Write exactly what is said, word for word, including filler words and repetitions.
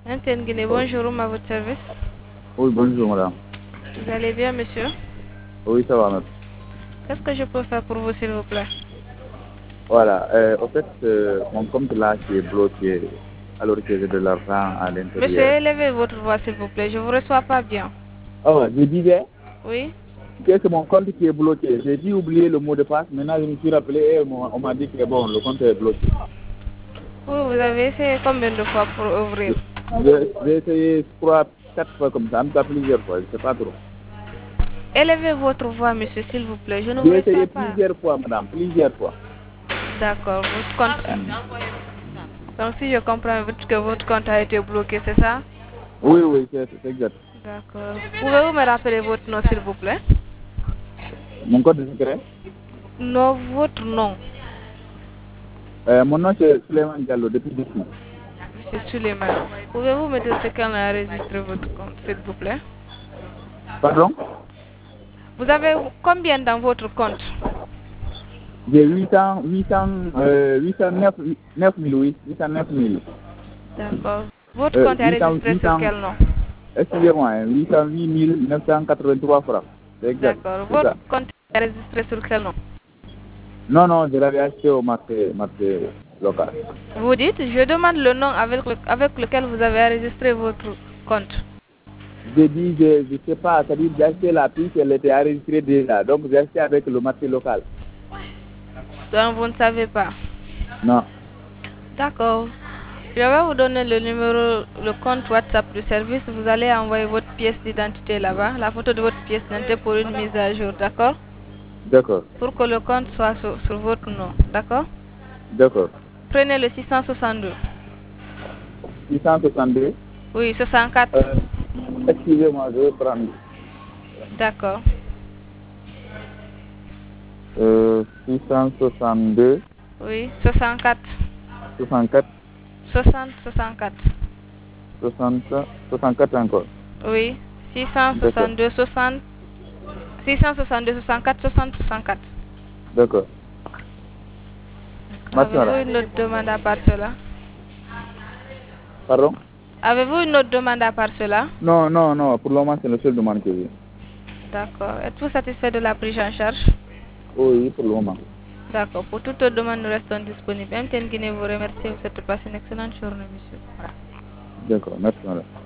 Antenne Guinée, bonjour, à votre service. Oui, bonjour madame. Vous allez bien, monsieur? Oui, ça va madame. Qu'est-ce que je peux faire pour vous, s'il vous plaît? Voilà, euh, en fait, euh, mon compte là qui est bloqué alors que j'ai de l'argent à Monsieur, l'intérieur. élevez votre voix, s'il vous plaît. Je vous reçois pas bien. Ah ouais, je disais Oui? que c'est mon compte qui est bloqué. J'ai dû oublier le mot de passe. Maintenant, je me suis rappelé et on on m'a dit que bon, le compte est bloqué. Oui, vous avez essayé combien de fois pour ouvrir? J'ai j'ai essayé trois, quatre fois comme ça, en tout cas plusieurs fois, je ne sais pas trop. Élevez votre voix, monsieur, s'il vous plaît. Je ne vous J'ai essayé reçois pas. plusieurs fois madame, plusieurs fois. D'accord, votre compte. Donc, si je comprends que votre compte a été bloqué, c'est ça? Oui, oui, c'est c'est exact. D'accord. Pouvez-vous me rappeler votre nom, s'il vous plaît? Mon code de secret Non, votre nom. euh, Mon nom c'est Suleiman Diallo depuis d'ici. Monsieur Suleiman. Pouvez-vous me dire ce qu'on a enregistré votre compte, s'il vous plaît? Pardon? Vous avez combien dans votre compte? J'ai huit cents, huit cents, euh, huit cent neuf mille, oui, huit cent neuf mille. D'accord. Votre Euh, compte est huit cents, enregistré sur huit cents, quel nom? excusez-moi, hein, huit cent huit mille neuf cent quatre-vingt-trois francs. C'est exact, D'accord. c'est Votre ça. compte est enregistré sur quel nom? Non, non, je l'avais acheté au marché, marché local. Vous dites, je demande le nom avec, le- avec lequel vous avez enregistré votre compte. J'ai dit, je ne sais pas, c'est-à-dire j'ai acheté la puce, elle était enregistrée déjà. Donc j'ai acheté avec le marché local. Donc vous ne savez pas. Non, D'accord. Je vais vous donner le numéro, le compte WhatsApp du service. Vous allez envoyer votre pièce d'identité là-bas, la photo de votre pièce d'identité pour une mise à jour, d'accord? d'accord, Pour que le compte soit sur, sur votre nom, d'accord? d'accord. Prenez le six cent soixante-deux. six cent soixante-deux, Oui, soixante-quatre. euh, excusez-moi, je vais prendre. D'accord. Euh, six cent soixante-deux, Oui, soixante-quatre. soixante-quatre, soixante, soixante-quatre. soixante, soixante-quatre encore. Oui, D'accord, six cent soixante-deux, soixante, six cent soixante-deux, soixante-quatre, soixante, soixante-quatre. d'accord. Merci madame. Avez-vous une autre demande à part cela? Pardon? Avez-vous une autre demande à part cela? Non, non, non, pour le moment c'est le seul demande que j'ai. D'accord. Êtes-vous satisfait de la prise en charge? Oui, pour le moment. D'accord. Pour toute autre demande, nous restons disponibles. M T N Guinée vous remercie. Vous souhaite de passer une excellente journée, monsieur. D'accord, merci madame.